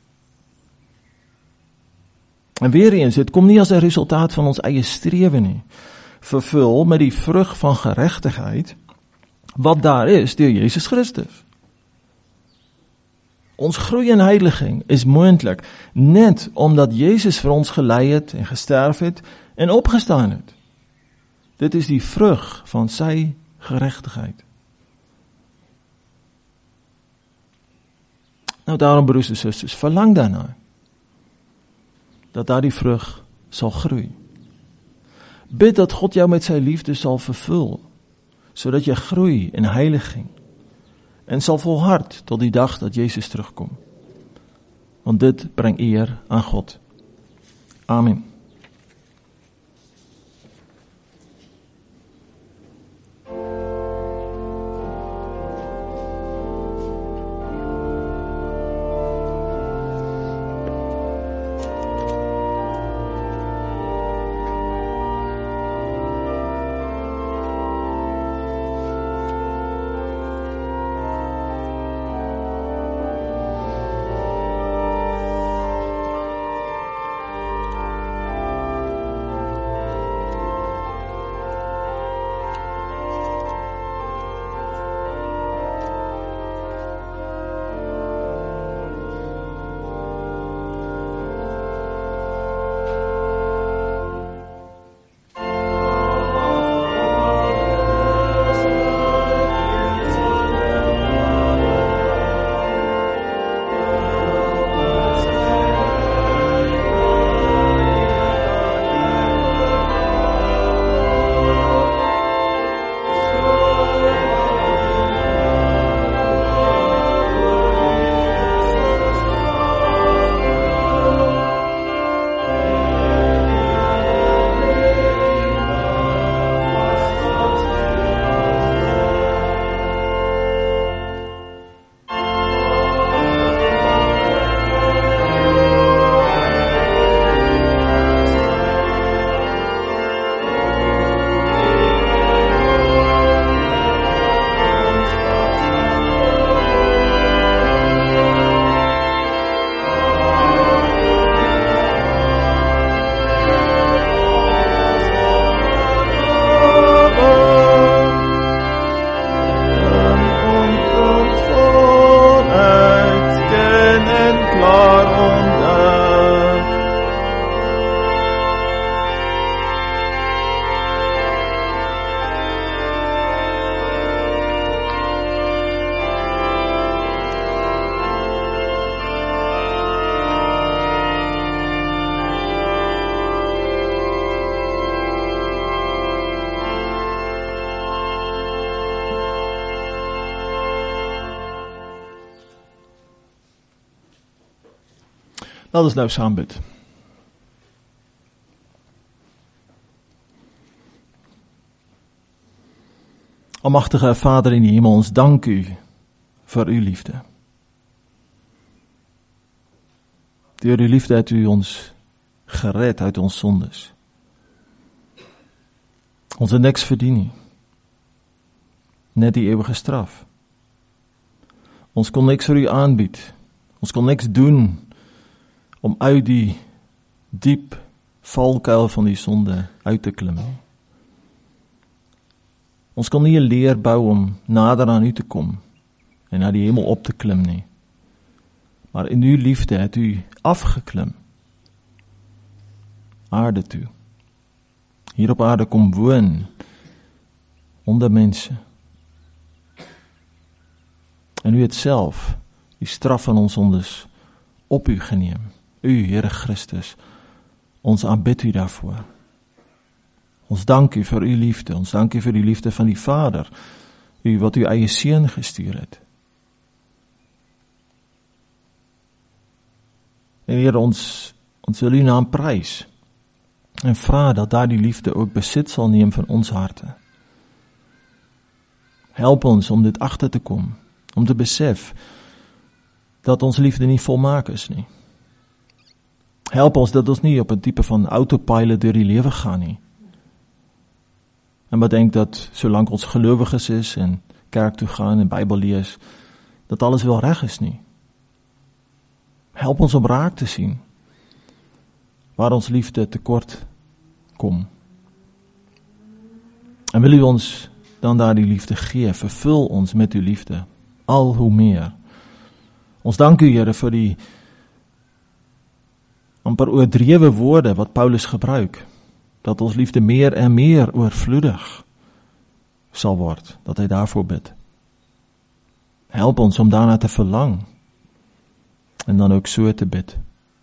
En weer eens, dit kom nie as 'n resultaat van ons eie strewe nie, vervul met die vrug van geregtigheid, wat daar is deur Jesus Christus. Ons groei in heiliging is moontlik, net omdat Jesus vir ons gelei het en gesterf het en opgestaan het. Dit is die vrug van sy geregtigheid. Nou daarom, broers en susters, verlang daarna, dat daar die vrug sal groei. Bid dat God jou met sy liefde sal vervul, sodat jy groei in heiliging, en sal volhard tot die dag dat Jezus terugkom. Want dit bring eer aan God. Amen. Laat ons nou saam bid. Almagtige Vader in die hemel, ons dank u vir uw liefde. Deur uw liefde het u ons gered uit ons sondes. Ons het niks verdien nie. Net die eeuwige straf. Ons kon niks vir u aanbied. Ons kon niks doen om uit die diep valkuil van die sonde uit te klim. Ons kon nie 'n leer bou om nader aan u te kom en na die hemel op te klim nie. Maar in uw liefde het u afgeklim. Aarde toe. Hier op aarde kom woon onder mense. En u het self die straf van ons sondes op u geneem. U, Here Christus, ons aanbid u daarvoor. Ons dank u vir uw liefde, ons dank u vir die liefde van die Vader, u wat uw eie seun gestuur het. En Here, ons, ons wil uw naam prys, en vra dat daar die liefde ook besit sal neem van ons harte. Help ons om dit agter te kom, om te besef, dat ons liefde nie volmaak is nie. Help ons dat ons nie op 'n tipe van autopilot deur die lewe gaan nie. En bedenk dat solank ons gelowiges is en kerk toe gaan en Bybel lees, dat alles wel reg is nie. Help ons om raak te sien waar ons liefde tekort kom. En wil U ons dan daar die liefde gee, vervul ons met U liefde, al hoe meer. Ons dank U, Here, vir die amper oordrewe woorde wat Paulus gebruik, dat ons liefde meer en meer oorvloedig sal word, dat hy daarvoor bid. Help ons om daarna te verlang, en dan ook so te bid.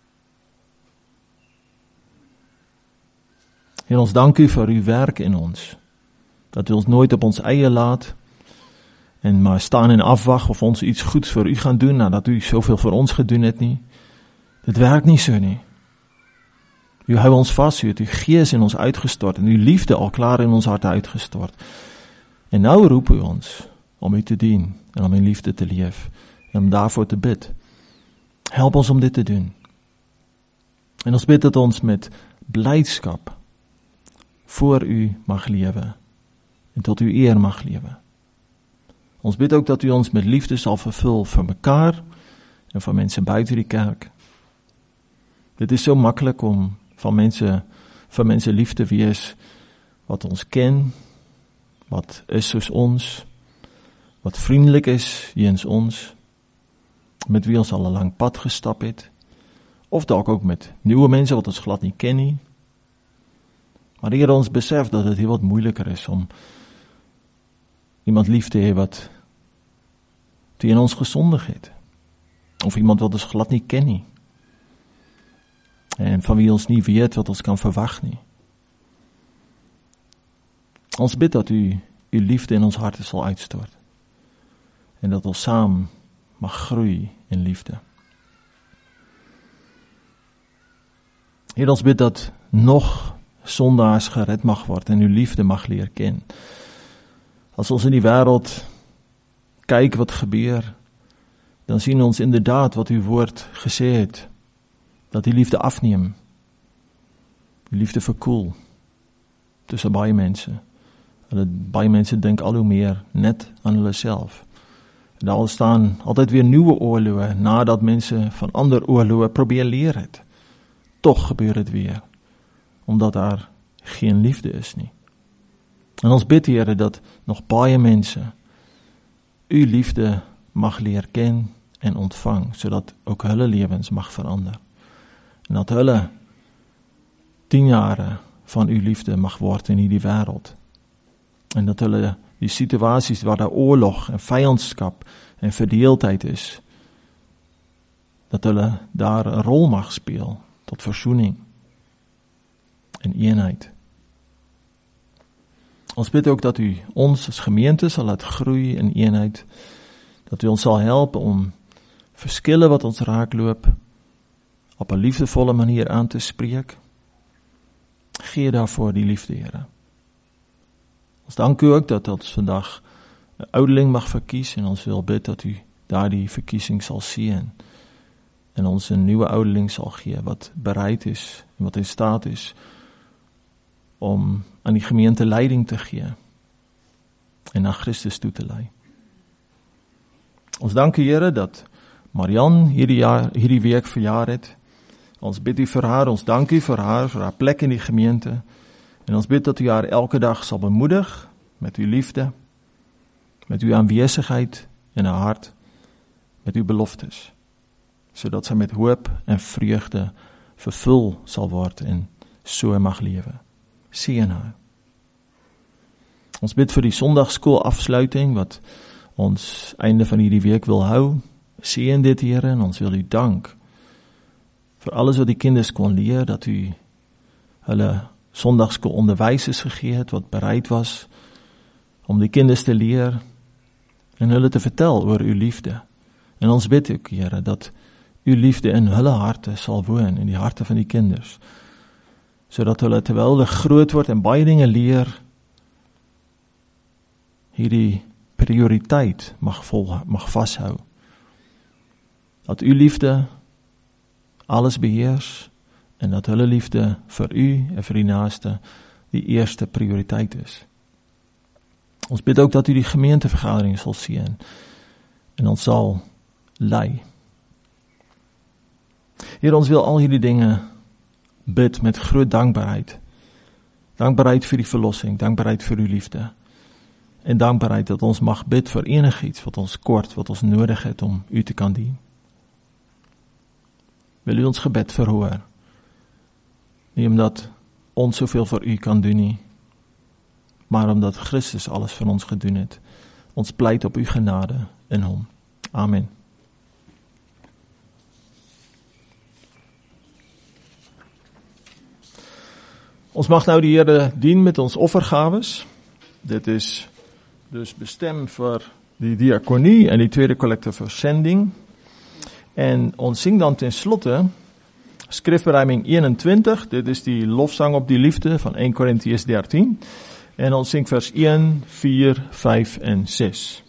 Heer, ons dank U vir U werk in ons, dat U ons nooit op ons eie laat, en maar staan en afwag of ons iets goeds vir U gaan doen, nadat U soveel vir ons gedoen het nie. Dit werk nie so nie. U hou ons vas, U het U gees in ons uitgestort, en U liefde al klaar in ons harte uitgestort. En nou roep U ons om U te dien, en om U liefde te leef, en om daarvoor te bid. Help ons om dit te doen. En ons bid dat ons met blydskap voor U mag lewe, en tot U eer mag lewe. Ons bid ook dat U ons met liefde sal vervul vir mekaar, en vir mense buite die kerk. Dit is so maklik om van mense, vir mense lief te wees, wat ons ken, wat is soos ons, wat vriendelik is jeens ons, met wie ons al 'n lang pad gestap het, of dalk ook met nuwe mense wat ons glad nie ken nie. Maar Here, ons besef dat dit heel wat moeiliker is om iemand lief te hê wat teen ons gesondig het, of iemand wat ons glad nie ken nie, en van wie ons nie weet wat ons kan verwag nie. Ons bid dat U, U liefde in ons harte sal uitstort, en dat ons saam mag groei in liefde. Heer, ons bid dat nog sondaars gered mag word en U liefde mag leer ken. As ons in die wêreld kyk wat gebeur, dan sien ons inderdaad wat U woord gesê het, dat die liefde afneem, die liefde verkoel tussen baie mense. Hulle baie mense dink al hoe meer net aan hulle self. En daar staan altyd weer nuwe oorloë nadat mense van ander oorloë probeer leer het. Tog gebeur dit weer, omdat daar geen liefde is nie. En ons bid, Here, dat nog baie mense U liefde mag leer ken en ontvang, sodat ook hulle lewens mag verander. En dat hulle tien jare van U liefde mag word in hierdie wêreld. En dat hulle die situasies waar daar oorlog en vyandskap en verdeeldheid is, dat hulle daar 'n rol mag speel tot versoening en eenheid. Ons bid ook dat U ons as gemeente sal laat groei in eenheid, dat U ons sal help om verskille wat ons raakloop op 'n liefdevolle manier aan te spreek. Gee daarvoor die liefde, Here. Ons dank U ook dat ons vandag 'n ouderling mag verkies, en ons wil bid dat U daardie verkiesing sal seën en ons 'n nuwe ouderling sal gee wat bereid is en wat in staat is om aan die gemeente leiding te gee en na Christus toe te lei. Ons dank U, Here, dat Marian hierdie jaar, hierdie week verjaar het. Ons bid U vir haar, ons dank U vir haar, vir haar plek in die gemeente, en ons bid dat U haar elke dag sal bemoedig met U liefde, met U aanwesigheid in haar hart, met U beloftes, sodat sy met hoop en vreugde vervul sal word en so mag lewe. Seën haar. Ons bid vir die Sondagskool afsluiting wat ons einde van hierdie week wil hou. Seën dit, Here, en ons wil U dank vir alles wat die kinders kon leer, dat U hulle Sondagskool onderwysers gegee het wat bereid was om die kinders te leer en hulle te vertel oor U liefde. En ons bid ook, Here, dat U liefde in hulle harte sal woon, in die harte van die kinders, sodat hulle terwyl hulle groot word en baie dinge leer, hierdie prioriteit mag vol mag vashou. Dat uw liefde alles beheers en dat hulle liefde vir u en vir die naaste die eerste prioriteit is. Ons bid ook dat u die gemeentevergadering sal seën en ons sal lei. Here, ons wil al hierdie dinge bid met groot dankbaarheid. Dankbaarheid vir die verlossing, dankbaarheid vir uw liefde. En dankbaarheid dat ons mag bid vir enigiets wat ons kort, wat ons nodig het om u te kan dien. Wil u ons gebed verhoor? Nie omdat ons soveel vir u kan doen nie, maar omdat Christus alles vir ons gedoen het. Ons pleit op u genade in hom. Amen. Ons mag nou die Here dien met ons offergawes. Dit is dus bestem vir die diakonie en die tweede kollekte versending. En ons sing dan ten slotte skrifberuiming eenentwintig, dit is die lofsang op die liefde van eerste Korintiërs dertien. En ons sing vers een, vier, vyf en ses.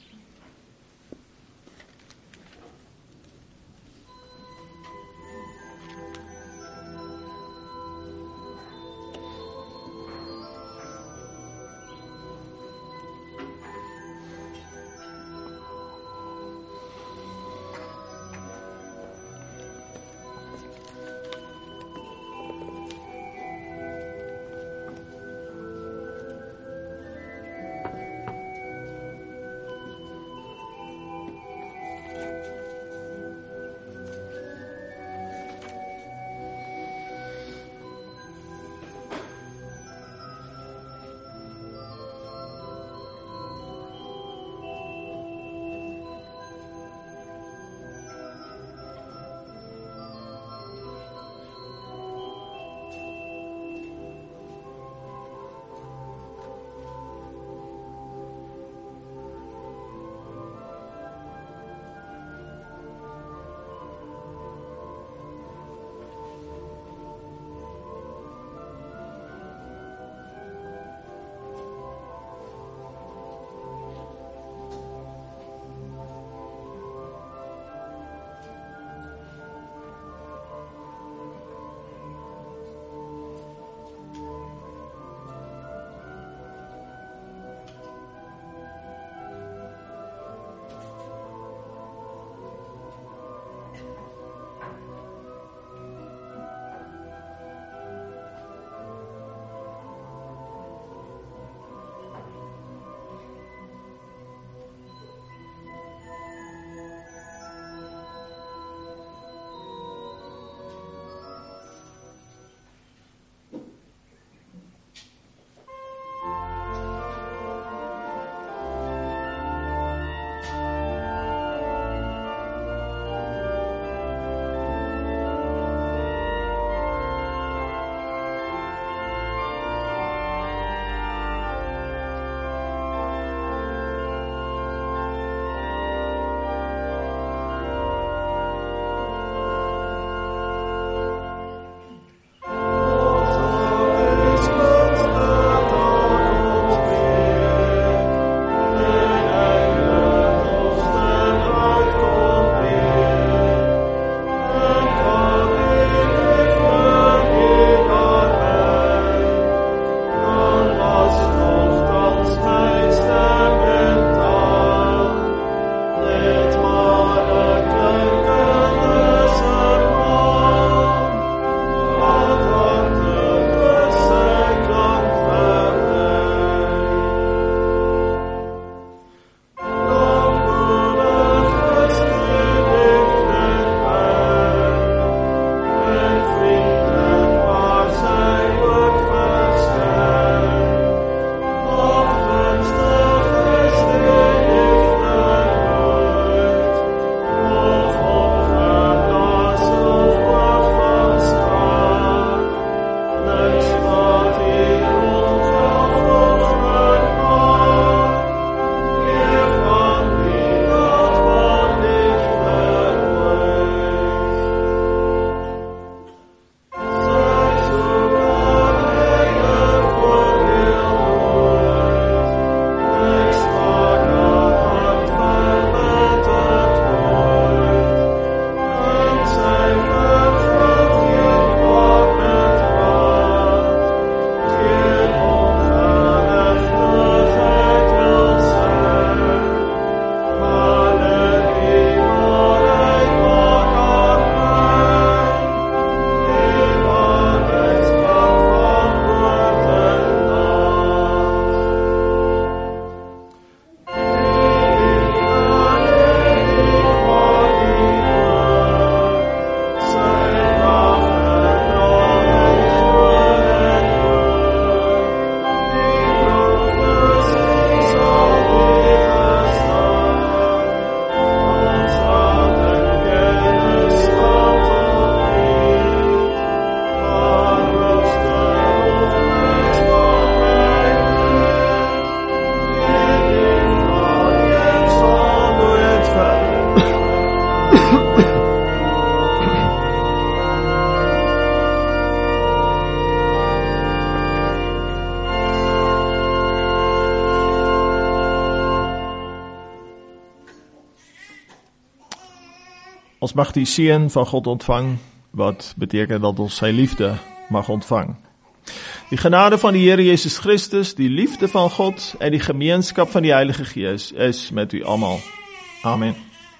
Ons mag die seën van God ontvang, wat beteken dat ons sy liefde mag ontvang. Die genade van die Here Jesus Christus, die liefde van God en die gemeenskap van die Heilige Gees is met u almal. Amen.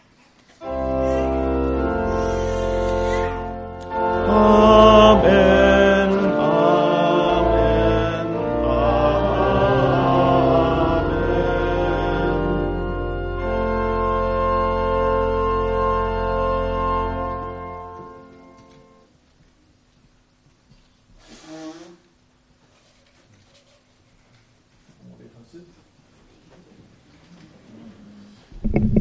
Amen. Thank you.